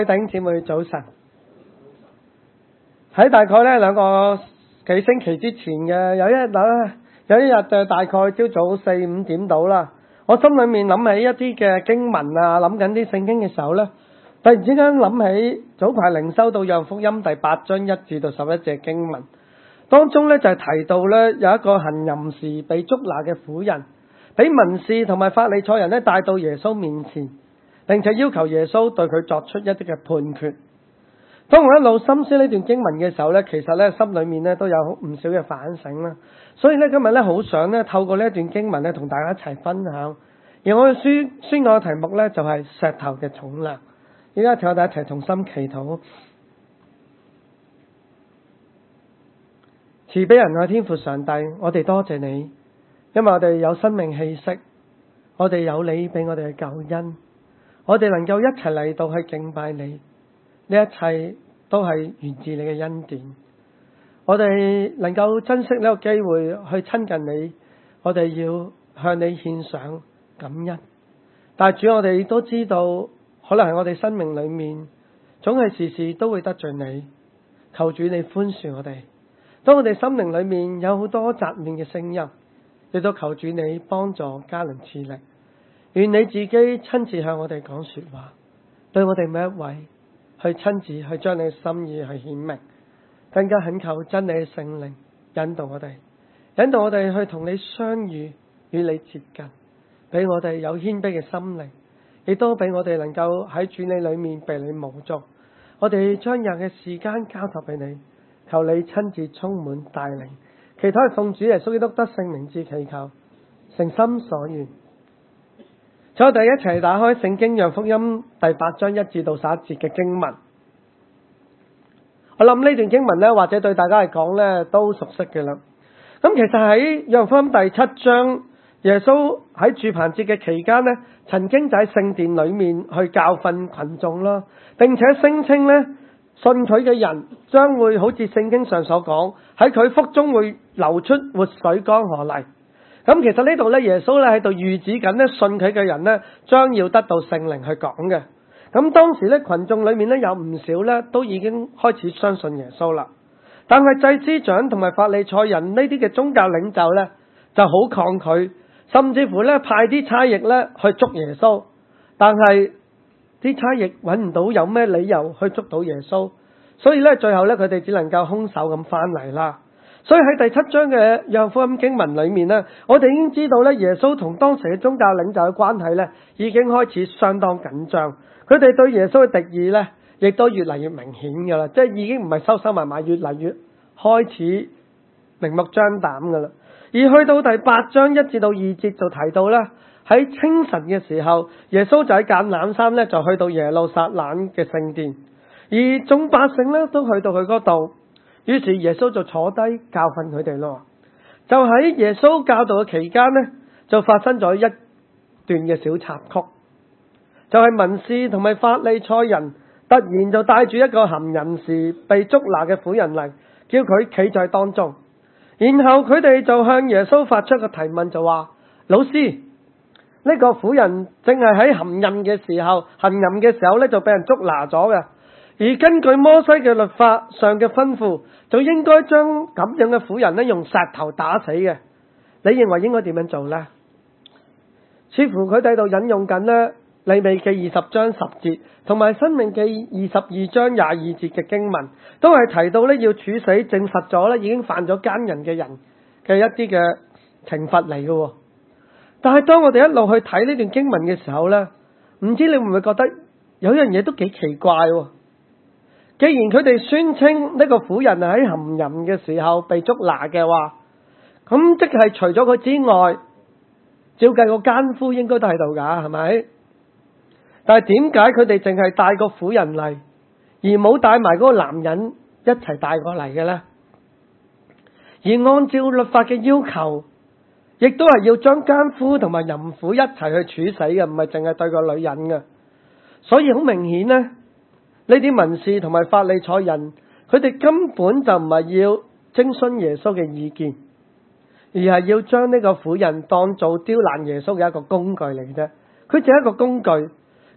弟兄姊妹早晨，喺大概2個幾星期之前嘅有一日大概朝早4-5點到啦，我心裏面諗起一啲嘅經文啊，諗緊啲聖經嘅時候呢，突然之間諗起早排靈修到約翰福音第8章1至到11節經文，當中呢就係提到呢有一個行淫時被捉拿嘅婦人，俾文士同埋法利賽人呢帶到耶穌面前，並且要求耶穌對佢作出一啲嘅判決。當我一路深思呢段經文嘅時候呢，其實呢心裏面呢都有唔少嘅反省啦。所以呢今日呢好想呢透過呢一段經文呢同大家一齊分享。而我嘅宣講嘅題目呢就係石頭嘅重量。而家請我哋一齊同心祈禱。慈悲仁愛天父上帝，我哋多謝你，因為我哋有生命氣息，我哋有你俾我哋嘅救恩，我哋能夠一齊嚟到去敬拜你，呢一切都係源自你嘅恩典。我哋能夠珍惜呢個機會去親近你，我哋要向你獻上感恩。但係主，我哋亦都知道，可能係我哋生命裏面總係時時都會得罪你，求主你寬恕我哋。當我哋心靈裏面有好多雜念嘅聲音，亦都求主你幫助加輪賜力。願你自己親自向我哋講說話，對我哋每一位去親自去將你嘅心意去顯明，更加懇求真理嘅聖靈引導我哋去同你相遇，與你接近，俾我哋有謙卑嘅心靈，亦都俾我哋能夠喺主你裏面被你蒙助。我哋將日嘅時間交託俾你，求你親自充滿帶領。祈禱係奉主耶穌基督得勝名字祈求，誠心所願。請我哋一齊打開聖經約翰福音第8章1至到11節嘅經文。我諗呢段經文呢，或者對大家嚟講呢都熟悉嘅啦。咁其實喺約翰福音第7章，耶穌喺住棚節嘅期間呢，曾經就喺聖殿裏面去教訓群眾啦，並且聲稱呢，信佢嘅人將會好似聖經上所講，喺佢腹中會流出活水江河嚟。咁其實呢度咧，耶穌咧喺度預指緊咧，信佢嘅人咧將要得到聖靈去講嘅。咁當時咧，群眾裏面咧有唔少咧都已經開始相信耶穌啦。但係祭司長同埋法利賽人呢啲嘅宗教領袖咧就好抗拒，甚至乎咧派啲差役咧去捉耶穌。但係啲差役揾唔到有咩理由去捉到耶穌，所以咧最後咧佢哋只能夠空手咁翻嚟啦。所以喺第7章嘅約翰福音經文裏面呢，我哋已經知道咧，耶穌同當時嘅宗教領袖嘅關係咧，已經開始相當緊張。佢哋對耶穌嘅敵意咧，亦都越嚟越明顯噶啦，即係已經唔係收埋埋，越嚟越開始明目張膽噶啦。而去到第8章1至到2節就提到咧，喺清晨嘅時候，耶穌就喺橄欖山咧就去到耶路撒冷嘅聖殿，而眾百姓咧都去到佢嗰度。於是耶穌就坐低教訓佢哋咯。就喺耶穌教導嘅期間呢，就發生咗一段嘅小插曲，就係文士同埋法利賽人突然就帶住一個行淫時被捉拿嘅婦人嚟，叫佢企在當中。然後佢哋就向耶穌發出個提問，就話：老師，呢個婦人正係喺行淫嘅時候咧就被人捉拿咗嘅。而根據摩西嘅律法上嘅吩咐，就應該將咁樣嘅婦人咧用石頭打死嘅。你認為應該點樣做呢？似乎佢哋喺度引用緊呢利未記20章10節同埋申命記22章22節嘅經文，都係提到咧要處死證實咗咧已經犯咗奸人嘅人嘅一啲嘅懲罰嚟嘅。但係當我哋一路去睇呢段經文嘅時候呢，唔知你會唔會覺得有樣嘢都幾奇怪喎？既然佢哋宣稱呢個婦人喺行淫嘅時候被捉拿嘅話，咁即係除咗佢之外，照計個奸夫應該都喺度㗎，係咪？但係點解佢哋淨係帶個婦人嚟，而冇帶埋嗰個男人一齊帶過嚟嘅呢？而按照律法嘅要求，亦都係要將奸夫同埋淫婦一齊去處死嘅，唔係淨係對個女人嘅。所以好明顯呢，呢啲文士同埋法利賽人，佢哋根本就唔係要徵詢耶穌嘅意見，而係要將呢個婦人當做刁難耶穌嘅一個工具嚟啫。佢只係一個工具，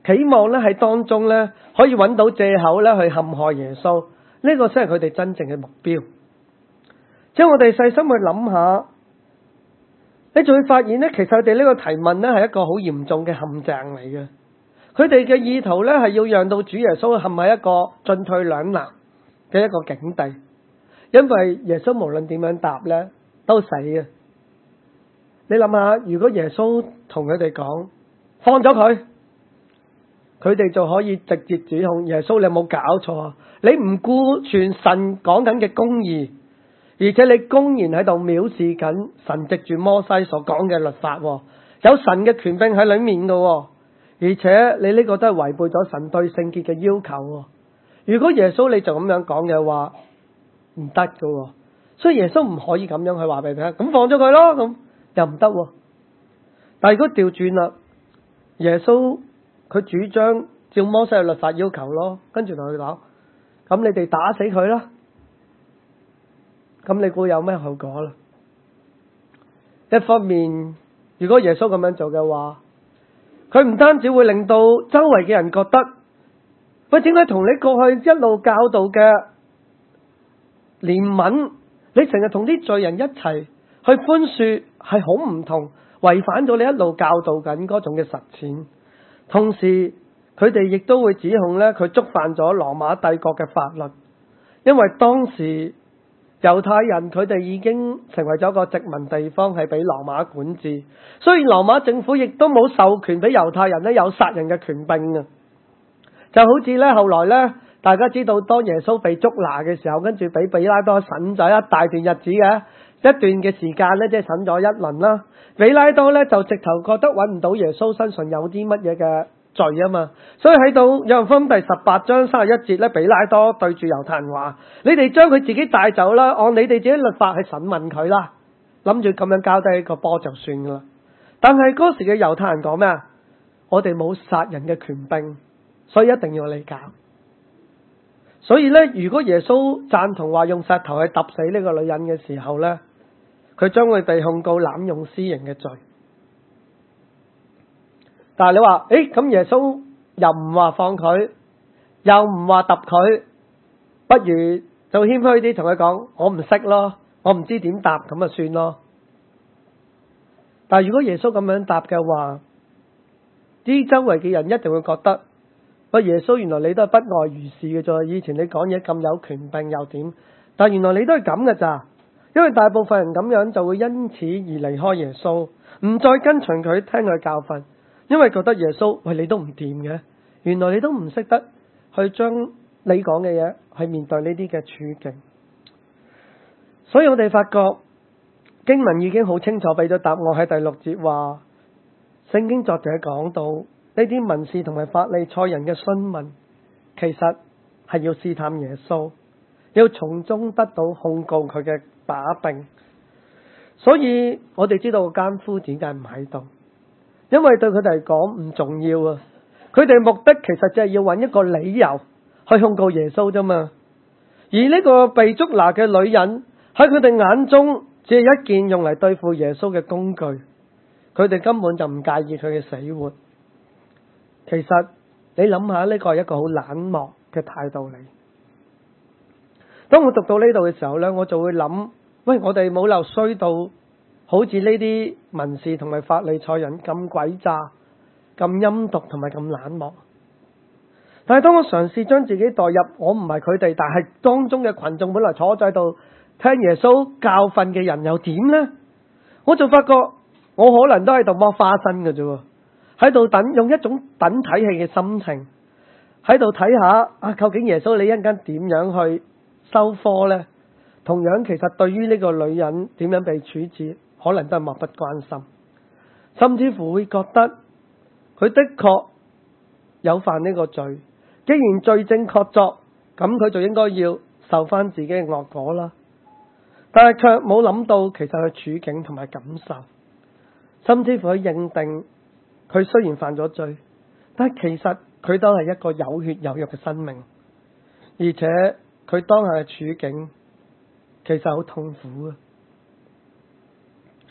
期望咧喺當中咧可以揾到藉口咧去陷害耶穌，呢個先係佢哋真正嘅目標。即係我哋細心去諗下，你就會發現咧，其實佢哋呢個提問咧係一個好嚴重嘅陷阱嚟嘅。佢哋嘅意圖咧係要讓到主耶穌陷喺一個進退兩難嘅一個境地，因為耶穌無論點樣答咧都死嘅。你諗下，如果耶穌同佢哋講放咗佢，佢哋就可以直接指控耶穌，你有冇搞錯啊？你唔顧全神講緊嘅公義，而且你公然喺度藐視緊神藉住摩西所講嘅律法，有神嘅權柄喺裏面嘅，而且你呢個都係違背咗神對聖潔嘅要求。如果耶穌你就咁樣講嘅話，唔得㗎，所以耶穌唔可以咁樣去話俾你聽，咁放咗佢咯，咁又唔得。但係如果調轉啦，耶穌佢主張照摩西嘅律法要求咯，跟住同佢講，咁你哋打死佢啦，咁你估有咩後果啦？一方面，如果耶穌咁樣做嘅話，佢唔單止會令到周圍嘅人覺得，喂，點解同你過去一路教導嘅憐憫，你成日同啲罪人一齊去寬恕係好唔同，違反咗你一路教導緊嗰種嘅實踐。同時佢哋亦都會指控咧，佢觸犯咗羅馬帝國嘅法律，因為當時猶太人佢哋已經成為咗個殖民地方，係俾羅馬管治，所以羅馬政府亦都冇授權俾猶太人咧有殺人嘅權柄啊！就好似咧後來咧，大家知道當耶穌被捉拿嘅時候，跟住俾比拉多審咗一大段日子嘅一段嘅時間咧，即係審咗一輪啦。比拉多咧就直頭覺得揾唔到耶穌身上有啲乜嘢嘅罪啊嘛，所以喺度約翰福音第18章31節咧，比拉多對住猶太人話：你哋將佢自己帶走啦，按你哋自己律法去審問佢啦，諗住咁樣交低個波就算噶啦。但係嗰時嘅猶太人講咩啊？我哋冇殺人嘅權柄，所以一定要你搞。所以咧，如果耶穌贊同話用石頭去揼死呢個女人嘅時候咧，佢將會被控告濫用私刑嘅罪。但係你話，咁耶穌又唔話放佢，又唔話揼佢，不如就謙虛啲同佢講，我唔識咯，我唔知點答，咁就算咯。但係如果耶穌咁樣答嘅話，啲周圍嘅人一定會覺得，喂，耶穌原來你都係不外如是嘅啫，以前你講嘢咁有權柄又點？但原來你都係咁嘅咋？因為大部分人咁樣就會因此而離開耶穌，唔再跟隨佢，聽佢教訓。因為覺得耶穌，喂，你都唔掂嘅，原來你都唔識得去將你講嘅嘢去面對呢啲嘅處境。所以我哋發覺經文已經好清楚俾咗答案，喺第6節話，聖經作者講到呢啲文士同埋法利賽人嘅詢問，其實係要試探耶穌，要從中得到控告佢嘅把柄。所以我哋知道個奸夫點解唔喺度？因為對佢哋嚟講唔重要啊！佢哋目的其實就係要揾一個理由去控告耶穌啫嘛。而呢個被捉拿嘅女人喺佢哋眼中只係一件用嚟對付耶穌嘅工具，佢哋根本就唔介意佢嘅死活。其實你諗下，呢個係一個好冷漠嘅態度嚟。當我讀到呢度嘅時候呢，我就會諗，喂，我哋冇留衰到好似呢啲文士同埋法利賽人咁詭詐、咁陰毒同埋咁冷漠。但係當我嘗試將自己代入，我唔係佢哋，但係當中嘅群眾本來坐喺度聽耶穌教訓嘅人又點呢？我就發覺我可能都喺度剝花生嘅啫，喺度用一種等睇戲嘅心情，喺度睇下究竟耶穌你一陣間點樣去收科呢？同樣其實對於呢個女人點樣被處置，可能都係漠不關心，甚至乎會覺得佢的確有犯呢個罪，既然罪證確鑿，咁佢就應該要受翻自己嘅惡果啦。但係卻冇諗到其實佢處境同埋感受，甚至乎佢認定佢雖然犯咗罪，但係其實佢都係一個有血有肉嘅生命，而且佢當下嘅處境其實好痛苦啊！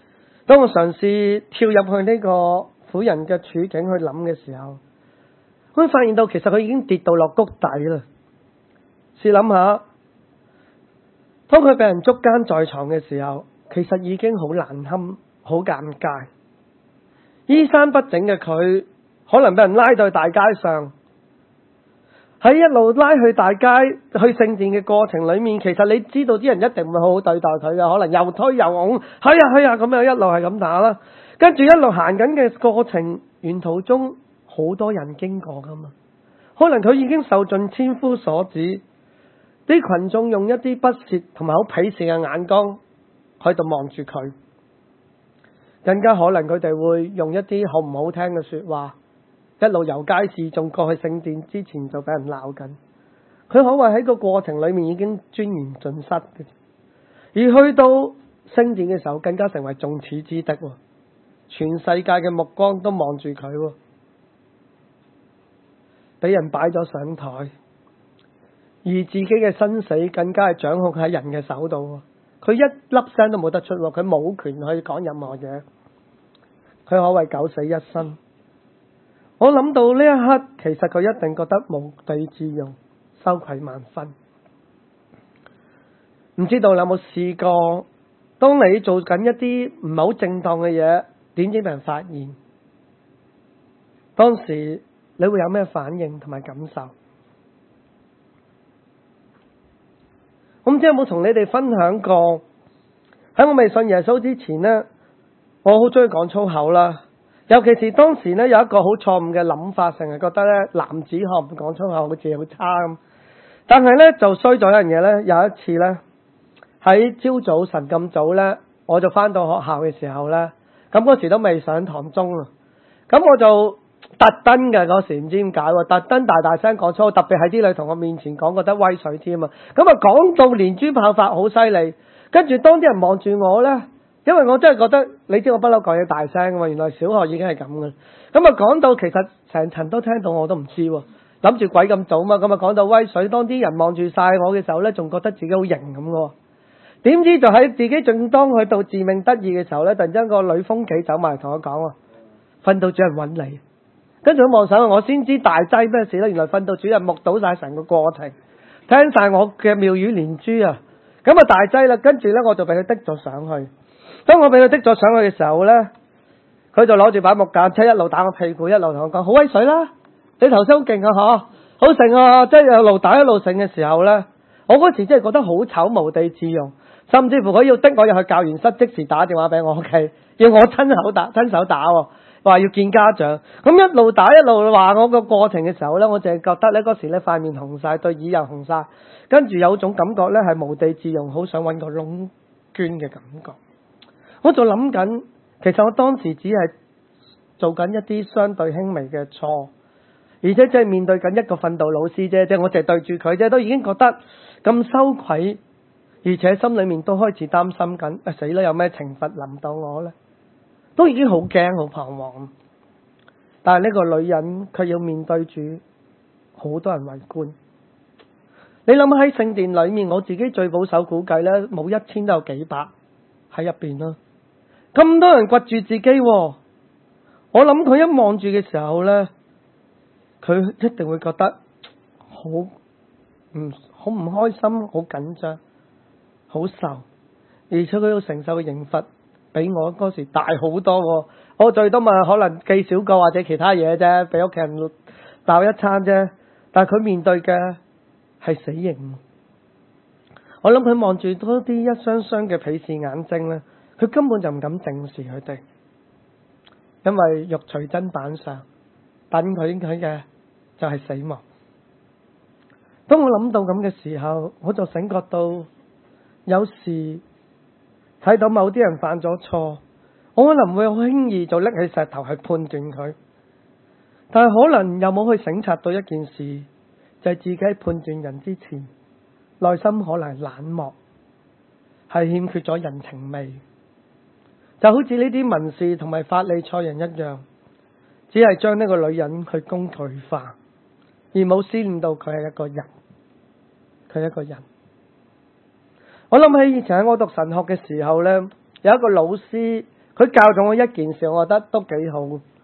當我嘗試跳入去呢個婦人嘅處境去諗嘅時候， 佢發現到其實佢已經跌到落谷底啦。試諗下，當佢被人捉姦在床嘅時候，其實已經好難堪、好尷尬。衣衫不整嘅佢，可能被人拉到去大街上，喺一路拉去大街去聖殿嘅過程裏面，其實你知道啲人一定唔會好好對待佢嘅，可能又推又拱，去啊咁樣一路係咁打啦。跟住一路行緊嘅過程，沿途中好多人經過噶嘛，可能佢已經受盡千夫所指，啲群眾用一啲不屑同埋好鄙視嘅眼光喺度望住佢，更加可能佢哋會用一啲好唔好聽嘅說話，一路由街市仲過去聖殿之前就俾人鬧緊。佢可謂喺個過程裏面已經尊嚴盡失嘅，而去到聖殿嘅時候更加成為眾矢之的，全世界嘅目光都望住佢，俾人擺咗上台，而自己嘅生死更加係掌控喺人嘅手度。佢一粒聲都冇得出，佢冇權去講任何嘢，佢可謂九死一生。我諗到呢一刻，其實佢一定覺得無地自容，羞愧萬分。唔知道你有冇試過，當你做緊一啲唔係好正當嘅嘢，點知俾人發現？當時你會有咩反應同埋感受？我唔知有冇同你哋分享過，喺我未信耶穌之前呢，我好中意講粗口啦。尤其是當時呢，有一個好錯誤嘅諗法，成日覺得呢，男子漢唔講粗口好似好差咁。但係呢，就衰咗一樣嘢呢。有一次呢，喺朝早晨咁早呢，我就翻到學校嘅時候呢，咁嗰時都未上堂鐘啊，咁我就特登嘅嗰時唔知點解喎，特登大大聲講粗口，特別喺啲女同學面前講，覺得威水添啊！咁啊講到連珠炮發好犀利，跟住當啲人望住我呢，因為我真係覺得，你知我不嬲講嘢大聲㗎嘛，原來小學已經係咁嘅。咁啊講到其實成層都聽到，我都唔知喎，諗住鬼咁早嘛，咁啊講到威水，當啲人望住晒我嘅時候呢，仲覺得自己好型咁嘅。點知就喺自己正當去到自命得意嘅時候呢，突然間個女風紀走埋同我講喎，訓導主任揾你。跟住我望上去，我先知大劑咩事咧？原來訓導主任目睹晒成個過程，聽晒我嘅妙語連珠啊！咁啊大劑啦，跟住咧我就俾佢滴咗上去。當我俾佢滴咗上去嘅時候咧，佢就攞住把木架車一路打我屁股，一路同我講好威水啦！你頭先好勁啊，嗬，好成啊！即係一路打一路成嘅時候咧，我嗰時真係覺得好醜，無地自容，甚至乎佢要滴我入去教員室，即時打電話俾我屋企，要我親手打喎。話要見家長，咁一路打一路話我個過程嘅時候呢，我淨係覺得呢嗰時呢塊面紅晒，對耳又紅晒，跟住有種感覺呢係無地自容，好想揾個窿捐嘅感覺。我就諗緊，其實我當時只係做緊一啲相對輕微嘅錯，而且即係面對緊一個訓導老師啫，即係我淨係對住佢啫，都已經覺得咁羞愧，而且心裏面都開始擔心緊，死啦，有咩懲罰臨到我呢？都已經好驚好彷徨，但係呢個女人佢要面對住好多人圍觀。你諗喺聖殿裏面，我自己最保守估計呢，冇1000都有幾百喺入邊啦。咁多人掘住自己，我諗佢一望住嘅時候呢，佢一定會覺得好唔開心、好緊張、好受，而且佢要承受嘅刑罰比我嗰時大好多，我最多咪可能記小過或者其他嘢啫，俾屋企人鬧一餐啫。但係佢面對嘅係死刑。我諗佢望住多啲一雙雙嘅鄙視眼睛咧，佢根本就唔敢正視佢哋，因為肉隨砧板上等佢嘅就係死亡。當我諗到咁嘅時候，我就醒覺到有時睇到某啲人犯咗錯，我可能會好輕易就拎起石頭去判斷佢，但係可能又冇去省察到一件事，就係自己喺判斷人之前，內心可能係冷漠，係欠缺咗人情味，就好似呢啲文士同埋法利賽人一樣，只係將呢個女人去工具化，而冇思念到佢係一個人，佢係一個人。我諗起以前喺我讀神學嘅時候呢，有一個老師，佢教咗我一件事，我覺得都幾好。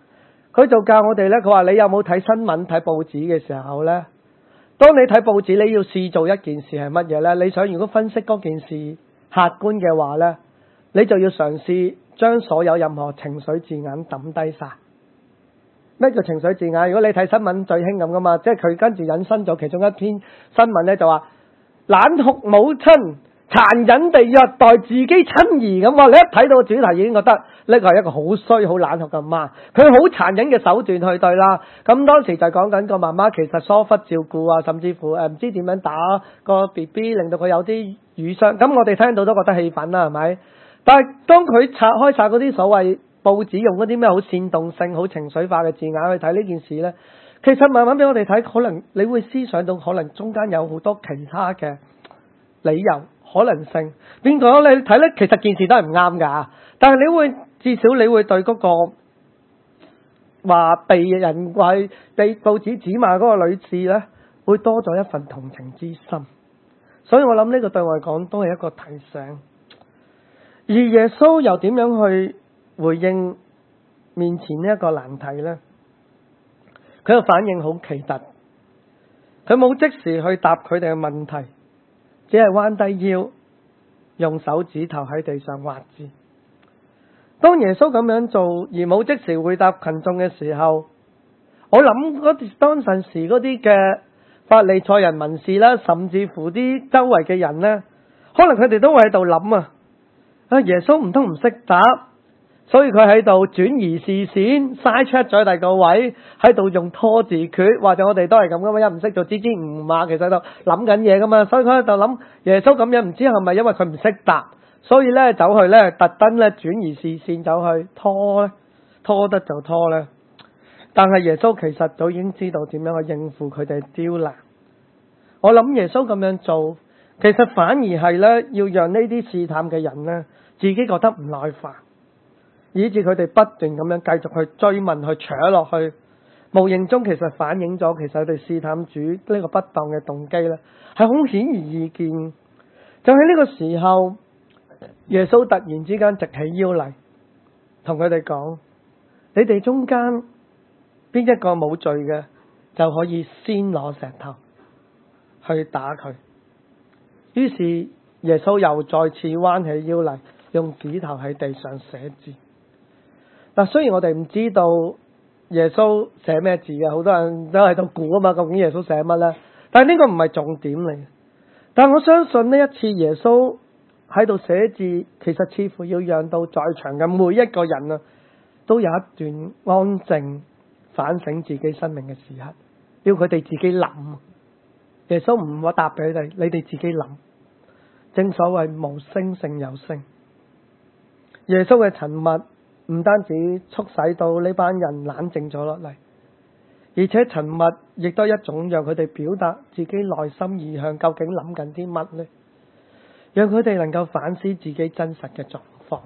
佢就教我哋咧，佢話你有冇睇新聞睇報紙嘅時候咧？當你睇報紙，你要試做一件事係乜嘢咧？你想如果分析嗰件事客觀嘅話咧，你就要嘗試將所有任何情緒字眼抌低晒。咩叫情緒字眼？如果你睇新聞最興咁噶嘛，即係佢跟住引申咗其中一篇新聞咧，就話冷酷母親殘忍地虐待自己親兒咁。你一睇到主題已經覺得呢個係一個好衰好冷酷嘅媽，佢好殘忍嘅手段去對啦。咁當時就講緊個媽媽其實疏忽照顧啊，甚至乎唔知點樣打個 BB， 令到佢有啲瘀傷。咁我哋聽到都覺得氣憤啦，係咪？但係當佢拆開晒嗰啲所謂報紙用嗰啲咩好煽動性、好情緒化嘅字眼去睇呢件事呢，其實慢慢俾我哋睇，可能你會思想到可能中間有好多其他嘅理由、可能性。變講你睇呢，其實件事都係唔啱㗎，但係你會至少你會對嗰個話被人為被報紙指罵嗰個女士呢，會多咗一份同情之心。所以我諗呢個對我嚟講都係一個提醒。而耶穌又點樣去回應面前呢一個難題呢？佢嘅反應好奇特，佢冇即時去答佢哋嘅問題，只係彎低腰，用手指頭喺地上畫字。當耶穌咁樣做而冇即時回答群眾嘅時候，我諗當陣時嗰啲嘅法利賽人文士啦，甚至乎啲周圍嘅人呢，可能佢哋都會喺度諗啊，耶穌唔通唔識答，所以佢喺度轉移視線，嘥出咗第二個位，喺度用拖字訣，或者我哋都係咁噶嘛，一唔識就支支吾吾，其實喺度諗緊嘢噶嘛，所以佢喺度諗耶穌咁樣，唔知係咪因為佢唔識答，所以咧走去咧特登咧轉移視線，走去拖咧，拖得就拖咧。但係耶穌其實早已經知道點樣去應付佢哋刁難。我諗耶穌咁樣做，其實反而係咧要讓呢啲試探嘅人咧自己覺得唔耐煩，以致佢哋不斷咁樣繼續去追問、去扯落去，無形中其實反映咗其實佢哋試探主呢個不當嘅動機咧係好顯而易見。就喺呢個時候，耶穌突然之間直起腰嚟，同佢哋講：你哋中間邊一個冇罪嘅，就可以先攞石頭去打佢。於是耶穌又再次彎起腰嚟，用指頭喺地上寫字。嗱，雖然我哋唔知道耶穌寫咩字嘅，好多人都喺度估啊嘛，究竟耶穌寫乜呢？但係呢個唔係重點嚟。但我相信呢一次耶穌喺度寫字，其實似乎要讓到在場嘅每一個人啊，都有一段安靜反省自己生命嘅時刻，要佢哋自己諗。耶穌唔會答俾佢哋，你哋自己諗。正所謂無聲勝有聲。耶穌嘅沉默唔單止促使到呢班人冷靜咗落嚟，而且沉默亦都係一種讓佢哋表達自己內心意向，究竟諗緊啲乜呢？讓佢哋能夠反思自己真實嘅狀況。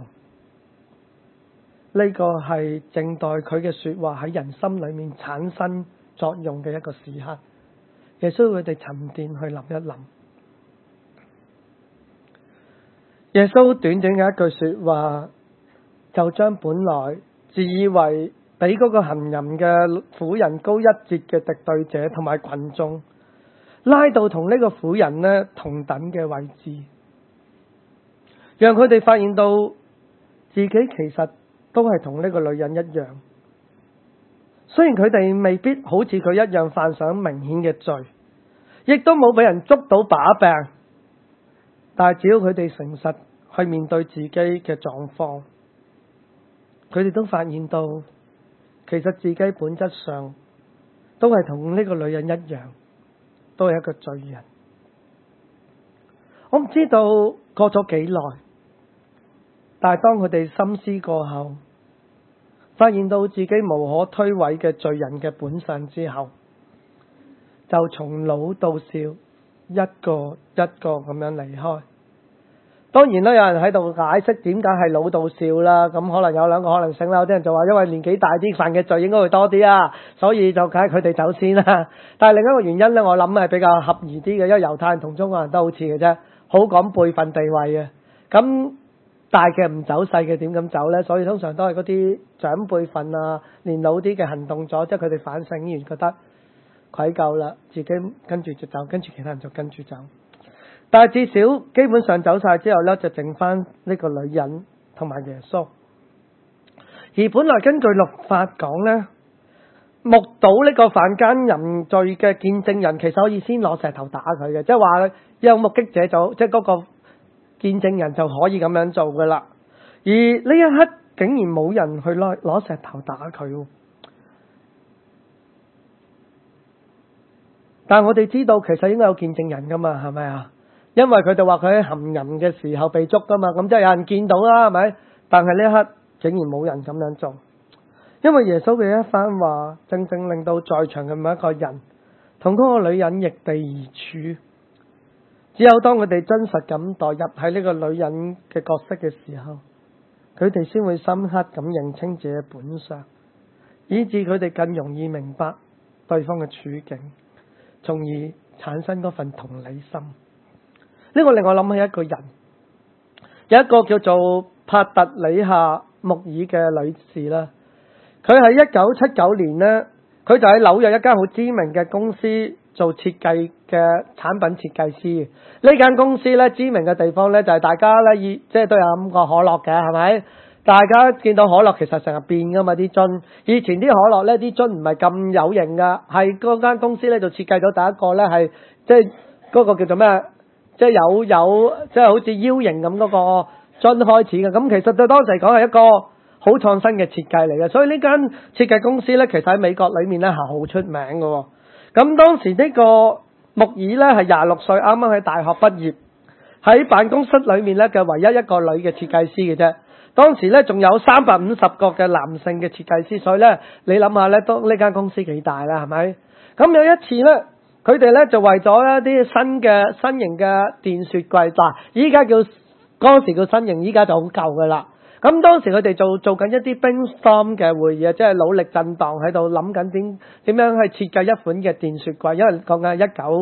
呢個係靜待佢嘅說話喺人心裏面產生作用嘅一個時刻。耶穌佢哋沉澱去諗一諗。耶穌短短嘅一句說話，就將本來自以為比嗰個行淫嘅婦人高一截嘅敵對者同埋群眾，拉到同呢個婦人呢同等嘅位置，讓佢哋發現到自己其實都係同呢個女人一樣。雖然佢哋未必好似佢一樣犯上明顯嘅罪，亦都冇俾人捉到把柄，但係只要佢哋誠實去面對自己嘅狀況，佢哋都發現到其實自己本質上都係同呢個女人一樣，都係一個罪人。我唔知道過咗幾耐，但係當佢哋深思過後，發現到自己無可推諉嘅罪人嘅本相之後，就從老到少一個一個咁樣離開。當然啦，有人喺度解釋點解係老到少啦，咁可能有兩個可能性啦。有啲人就話因為年紀大啲犯嘅罪應該會多啲啊，所以就梗係佢哋走先啦。但係另一個原因呢，我諗係比較合宜啲嘅，因為猶太人同中國人都好似嘅啫，好講輩份地位嘅。咁大嘅唔走，細嘅點咁走呢？所以通常都係嗰啲長輩份啊、年老啲嘅行動咗，即係佢哋反省完覺得愧疚啦，自己跟住就走，跟住其他人就跟住走。但係至少基本上走晒之後呢，就剩翻呢個女人同埋耶穌。而本來根據律法講呢，目睹呢個犯奸淫罪嘅見證人，其實可以先攞石頭打佢嘅，即係話有目擊者就即係嗰個見證人就可以咁樣做噶啦。而呢一刻竟然冇人去攞石頭打佢。但係我哋知道其實應該有見證人噶嘛，係咪啊？因為佢哋話佢喺行淫嘅時候被捉噶嘛，咁即係有人見到啦，係咪？但係呢一刻竟然冇人咁樣做，因為耶穌嘅一番話，正正令到在場嘅每一個人同嗰個女人逆地而處。只有當佢哋真實咁代入喺呢個女人嘅角色嘅時候，佢哋先會深刻咁認清自己嘅本相，以致佢哋更容易明白對方嘅處境，從而產生嗰份同理心。呢個令我諗起一個人，有一個叫做帕特里夏穆爾嘅女士啦。佢喺1979年呢，佢就喺紐約一間好知名嘅公司做設計嘅產品設計師。呢間公司咧，知名嘅地方咧就係大家咧即係都有飲過可樂嘅，係咪？大家見到可樂其實成日變噶嘛啲樽。以前啲可樂咧啲樽唔係咁有型噶，係嗰間公司咧就設計咗第一個咧係即係嗰個叫做咩？即係有即係好似 U 型咁嗰個樽開始嘅。咁其實對當時嚟講係一個好創新嘅設計嚟嘅。所以呢間設計公司咧，其實喺美國裏面咧係好出名嘅。咁當時呢個穆爾咧係26歲，啱啱喺大學畢業，喺辦公室裏面咧嘅唯一一個女嘅設計師嘅啫。當時咧仲有350個嘅男性嘅設計師，所以咧你諗下咧，當呢間公司幾大啦，係咪？咁有一次咧，佢哋咧就為咗一啲新型嘅電雪櫃，嗱，依家嗰時叫新型，依家就好舊噶啦。咁當時佢哋做緊一啲 brainstorm 嘅會議，即係努力震盪喺度諗緊點樣去設計一款嘅電雪櫃，因為講緊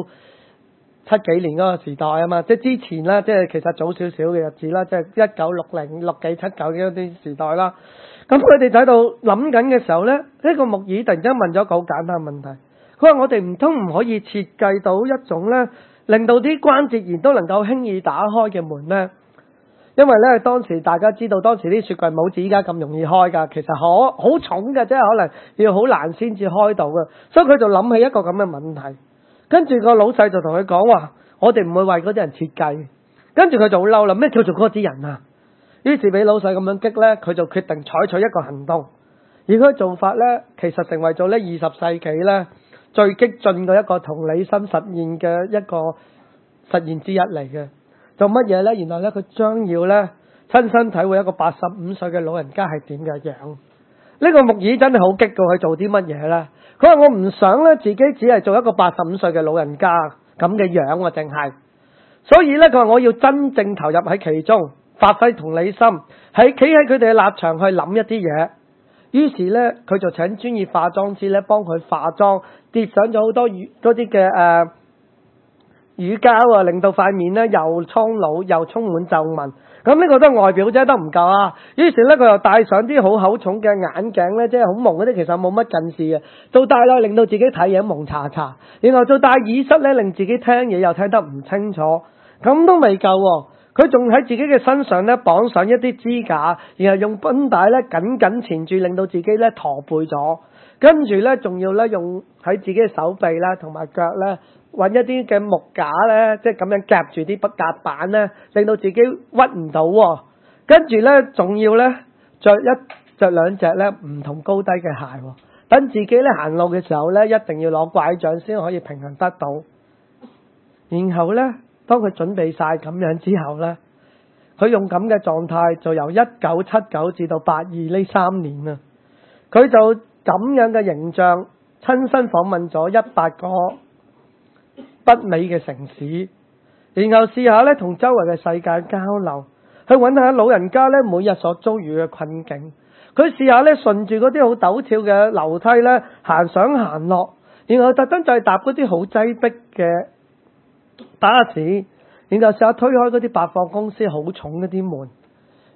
1970幾年嗰個時代啊嘛，即係之前啦，即係其實早少少嘅日子啦，即係1960、6幾、7、9嗰啲時代啦。咁佢哋就喺度諗緊嘅時候咧，呢個穆爾突然間問咗一個好簡單嘅問題，佢話：我哋唔通唔可以設計到一種咧，令到啲關節炎都能夠輕易打開嘅門咧？因為咧，當時大家知道，當時啲雪櫃冇似依家咁容易開㗎，其實好重嘅，即係可能要好難先至開到嘅。所以佢就諗起一個咁嘅問題，跟住個老細就同佢講話：我哋唔會為嗰啲人設計。跟住佢就好嬲啦，咩叫做嗰啲人啊？於是俾老細咁樣激咧，佢就決定採取一個行動。而佢做法咧，其實成為咗咧20世紀咧最激進嘅一個同理心實現嘅一個實現之一嚟嘅。做乜嘢咧？原來咧佢將要咧親身體會一個85歲嘅老人家係點嘅樣。呢個穆爾真係好激到佢做啲乜嘢咧？佢話：我唔想咧自己只係做一個85歲嘅老人家咁嘅樣喎，淨係。所以咧佢話我要真正投入喺其中，發揮同理心，企喺佢哋嘅立場去諗一啲嘢。於是咧佢就請專業化妝師咧幫佢化妝，疊上咗好多嗰啲嘅乳膠啊，令到塊面咧又蒼老又充滿皺紋。咁呢個都係外表啫，都唔夠啊。於是咧佢又戴上啲好厚重嘅眼鏡咧，即係好蒙嗰啲，其實冇乜近視嘅，做戴啦令到自己睇嘢蒙查查。然後做戴耳塞咧，令自己聽嘢又聽得唔清楚。咁都未夠喎，佢仲喺自己嘅身上咧綁上一啲支架，然後用繃帶咧緊緊纏住，令到自己咧駝背咗。跟住咧仲要咧用喺自己嘅手臂啦同埋腳咧，揾一啲嘅木架咧，即係咁樣夾住啲夾板咧，令到自己屈唔到喎。跟住咧仲要咧着兩隻咧唔同高低嘅鞋喎。等自己咧行路嘅時候咧，一定要攞拐杖先可以平衡得到。然後咧，當佢準備晒咁樣之後咧，佢用咁嘅狀態就由1979至到82呢3年啊，佢就咁樣嘅形象親身訪問咗100個北美嘅城市，然後試下咧同周圍嘅世界交流，去揾下老人家咧每日所遭遇嘅困境。佢試下咧順住嗰啲好陡峭嘅樓梯咧行上行落，然後特登就係搭嗰啲好擠迫嘅巴士，然後試下推開嗰啲百貨公司好重嗰啲門，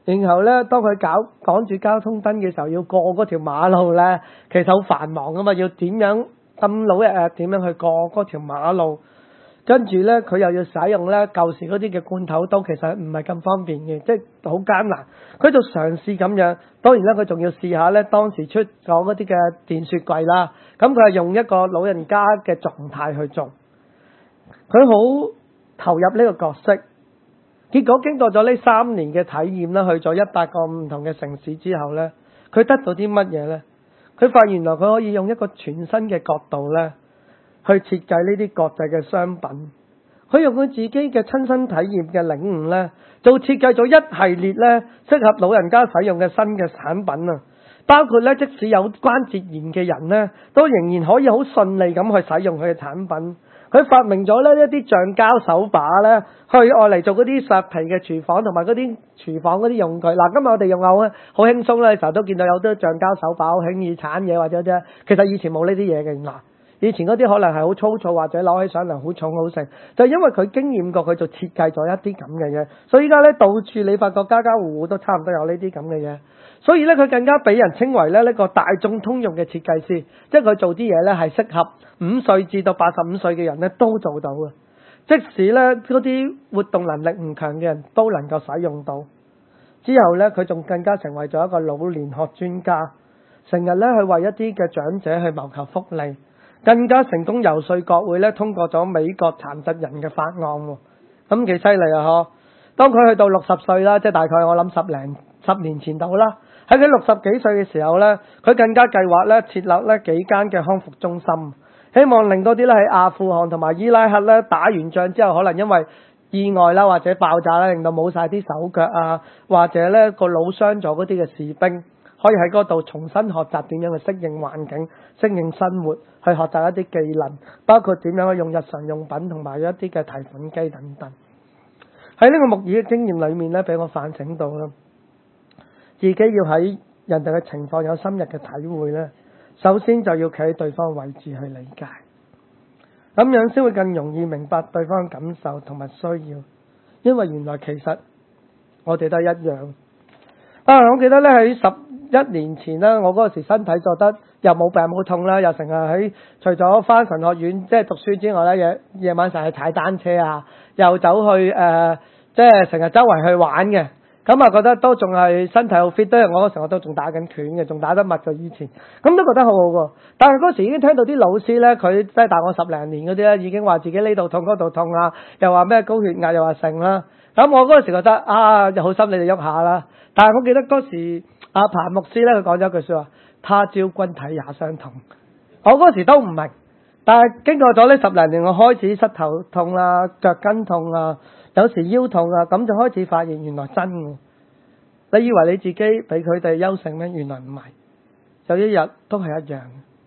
然後咧，當佢趕住交通燈嘅時候，要過嗰條馬路咧，其實好繁忙噶嘛，要點樣咁老日點樣去過嗰條馬路？跟住咧，佢又要使用咧舊時嗰啲嘅罐頭刀，其實唔係咁方便嘅，即係好艱難。佢就嘗試咁樣，當然啦，佢仲要試下咧當時出咗嗰啲嘅電雪櫃啦。咁佢係用一個老人家嘅狀態去做，佢好投入呢個角色。結果經過咗呢3年嘅體驗啦，去咗100個唔同嘅城市之後咧，佢得到啲乜嘢咧？佢發現原來佢可以用一個全新嘅角度咧，去設計呢啲國際嘅商品。佢用佢自己嘅親身體驗嘅領悟咧，就設計咗一系列咧適合老人家使用嘅新嘅產品啊！包括咧，即使有關節炎嘅人咧，都仍然可以好順利咁去使用佢嘅產品。佢發明咗呢一啲橡膠手把咧，去愛嚟做嗰啲削皮嘅廚房同埋嗰啲廚房嗰啲用具。嗱，今日我哋用好輕鬆啦，成日都見到有啲橡膠手把好輕易鏟嘢或者啫。其實以前冇呢啲嘢嘅，嗱，以前嗰啲可能係好粗糙或者攞起上嚟好重好盛，就係因為佢經驗過，佢就設計咗一啲咁嘅嘢。所以依家咧，到處你發覺家家戶戶都差唔多有呢啲咁嘅嘢。所以咧，佢更加俾人稱為咧呢個大眾通用嘅設計師，即係佢做啲嘢咧係適合5歲至到85歲嘅人咧都做到嘅，即使咧嗰啲活動能力唔強嘅人都能夠使用到。之後咧，佢仲更加成為咗一個老年學專家，成日咧去為一啲嘅長者去謀求福利，更加成功遊說國會咧通過咗美國殘疾人嘅法案喎，咁幾犀利啊！嗬，當佢去到60歲啦，即係大概我諗10年前到啦。喺佢60幾歲嘅時候咧，佢更加計劃咧設立咧幾間嘅康復中心，希望令多啲咧喺阿富汗同埋伊拉克咧打完仗之後，可能因為意外啦或者爆炸啦，令到冇晒啲手腳啊，或者咧個腦傷咗嗰啲嘅士兵，可以喺嗰度重新學習點樣去適應環境、適應生活，去學習一啲技能，包括點樣去用日常用品同埋一啲嘅提款機等等。喺呢個牧兒嘅經驗裏面咧，俾我反省到啦。自己要喺人哋嘅情況有深入嘅體會咧，首先就要企喺對方嘅位置去理解，咁樣先會更容易明白對方嘅感受同埋需要。因為原來其實我哋都係一樣。我記得咧喺11年前咧，我嗰時身體覺得又冇病冇痛啦，又成日除咗返神學院即係讀書之外咧，夜晚成日踩單車啊，又走去即係成日周圍去玩嘅。咁啊，覺得都仲係身體好 fit，因為我嗰時我都仲打緊拳嘅，仲打得密過以前，咁都覺得好好喎。但係嗰時已經聽到啲老師咧，佢即係大我10零年嗰啲咧，已經話自己呢度痛嗰度痛啊，又話咩高血壓，又話剩啦。咁我嗰時覺得又好心你哋喐下啦。但係我記得嗰時阿彭牧師咧，佢講咗一句説話：他朝君體也相同。我嗰時都唔明，但係經過咗呢10零年，我開始膝頭痛啊、腳跟痛啊。有時腰痛啊，咁就開始發現原來真嘅。你以為你自己比佢哋優勝咩？原來唔係，有一日都係一樣。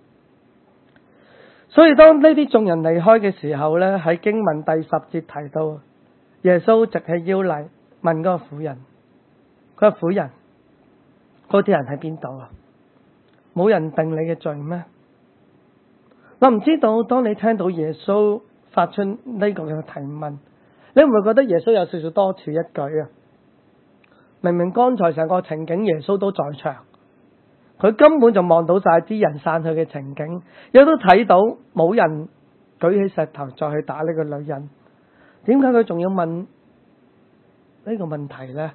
所以當呢啲眾人離開嘅時候咧，喺經文第10節提到，耶穌直起腰嚟問嗰個婦人，佢話婦人，嗰啲人喺邊度啊？冇人定你嘅罪咩？我唔知道，當你聽到耶穌發出呢個嘅提問，你會唔會覺得耶穌有少少多此一舉啊？明明剛才成個情景耶穌都在場，佢根本就望到晒啲人散去嘅情景，亦都睇到冇人舉起石頭再去打呢個女人。點解佢仲要問呢個問題呢？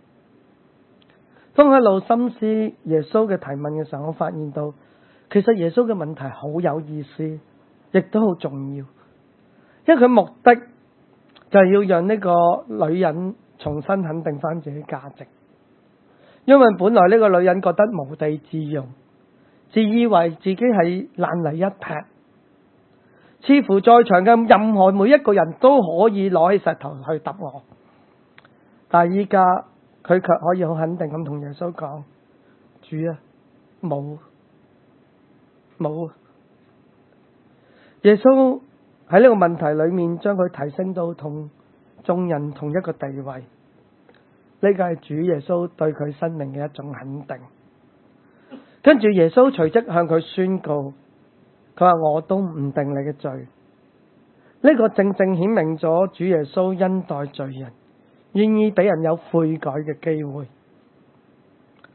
當我一路深思耶穌嘅提問嘅時候，我發現到其實耶穌嘅問題好有意思，亦都好重要，因為佢目的就係要讓呢個女人重新肯定翻自己價值。因為本來呢個女人覺得無地自容，自以為自己係爛泥一劈，似乎在場嘅任何每一個人都可以攞起石頭去揼我。但係依家佢卻可以好肯定咁同耶穌講：主啊，冇。耶穌喺呢個問題裏面將佢提升到同眾人同一個地位。呢個係主耶穌對佢生命嘅一種肯定。跟住耶穌隨即向佢宣告，佢話：我都唔定你嘅罪。呢個正正顯明咗主耶穌恩待罪人，願意俾人有悔改嘅機會。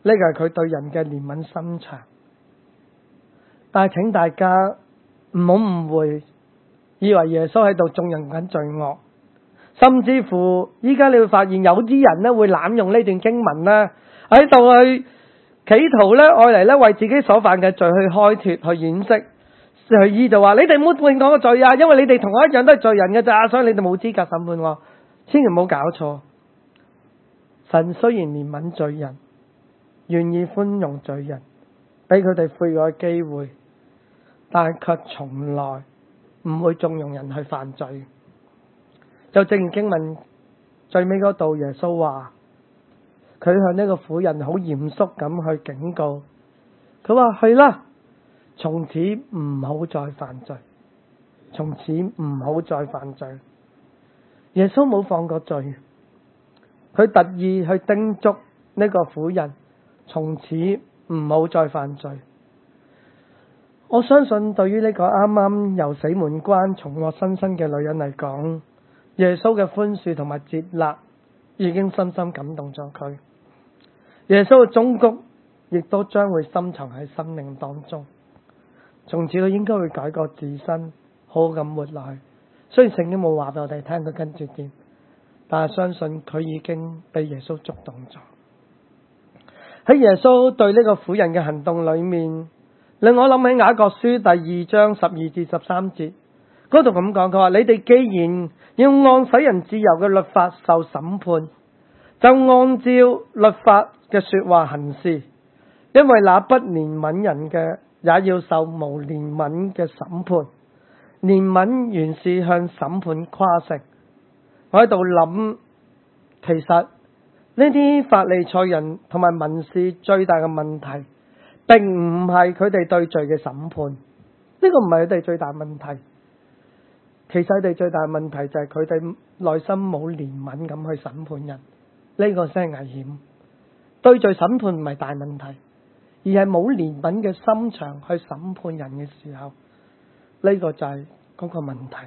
個係佢對人嘅憐憫心腸。但係請大家唔好誤會，以為耶穌喺度縱容緊罪惡，甚至乎依家你會發現有啲人咧會濫用呢段經文咧喺度去企圖咧愛嚟咧為自己所犯嘅罪去開脫、去掩飾、隨意就話你哋唔好判我嘅罪啊，因為你哋同我一樣都係罪人嘅咋，所以你哋冇資格審判我。千祈唔好搞錯，神雖然憐憫罪人，願意寬容罪人，俾佢哋悔改嘅機會，但係卻從來唔會縱容人去犯罪。就正如經文最尾嗰度，耶穌話佢向呢個婦人好嚴肅咁去警告，佢話去啦，從此唔好再犯罪，從此唔好再犯罪。耶穌冇放過罪，佢特意去叮囑呢個婦人從此唔好再犯罪。我相信對於呢個啱啱由死門關重獲新生嘅女人嚟講，耶穌嘅寬恕同埋接納已經深深感動咗佢。耶穌嘅忠告亦都將會深藏喺生命當中。從此佢應該會改過自新，好好咁活落去。雖然聖經冇話俾我哋聽佢跟住點，但係相信佢已經被耶穌觸動咗。喺耶穌對呢個婦人嘅行動裏面，令我諗起雅各書第2章12至13節，嗰度咁講，佢話你哋既然要按使人自由嘅律法受審判，就按照律法嘅說話行事，因為那不憐憫人嘅也要受無憐憫嘅審判。憐憫原是向審判誇勝。我喺度諗，其實呢啲法利賽人同埋文士最大嘅問題，並唔係佢哋對罪嘅審判，呢個唔係佢哋最大問題。其實佢哋最大嘅問題就係佢哋內心冇憐憫咁去審判人，呢個先係危險。對罪審判唔係大問題，而係冇憐憫嘅心腸去審判人嘅時候，呢個就係嗰個問題。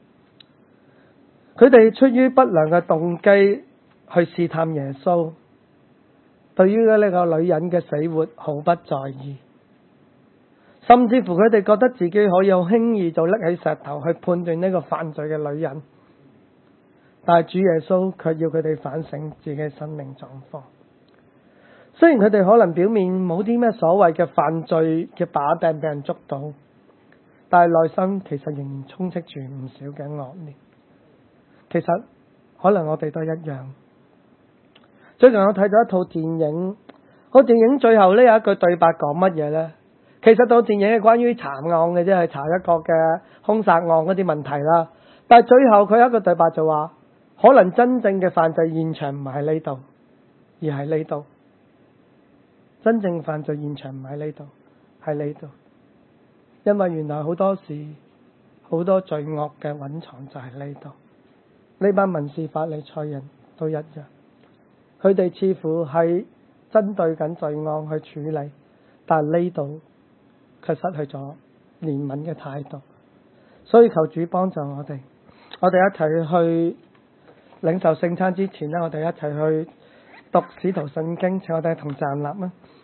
佢哋出於不良嘅動機去試探耶穌，對於呢個女人嘅死活毫不在意，甚至乎佢哋覺得自己可以好輕易就拎起石頭去判斷呢個犯罪嘅女人。但係主耶穌卻要佢哋反省自己嘅生命狀況。雖然佢哋可能表面冇啲咩所謂嘅犯罪嘅把柄俾人捉到，但係內心其實仍然充斥住唔少嘅惡念。其實可能我哋都一樣。最近我睇咗一套電影，個電影最後呢有一句對白講乜嘢呢？其實套電影係關於查案嘅啫，係查一個嘅兇殺案嗰啲問題啦。但係最後佢有一個對白就話，可能真正嘅犯罪現場唔係喺呢度，而係呢度。真正犯罪現場唔喺呢度，喺呢度。因為原來好多時好多罪惡嘅蘊藏就喺呢度。呢班文士法利賽人都一樣，佢哋似乎係針對緊罪案去處理，但係呢度卻失去咗憐憫嘅態度。所以求主幫助我哋一齊去領受聖餐之前呢，我哋一齊去讀使徒信經，請我哋同站立啦。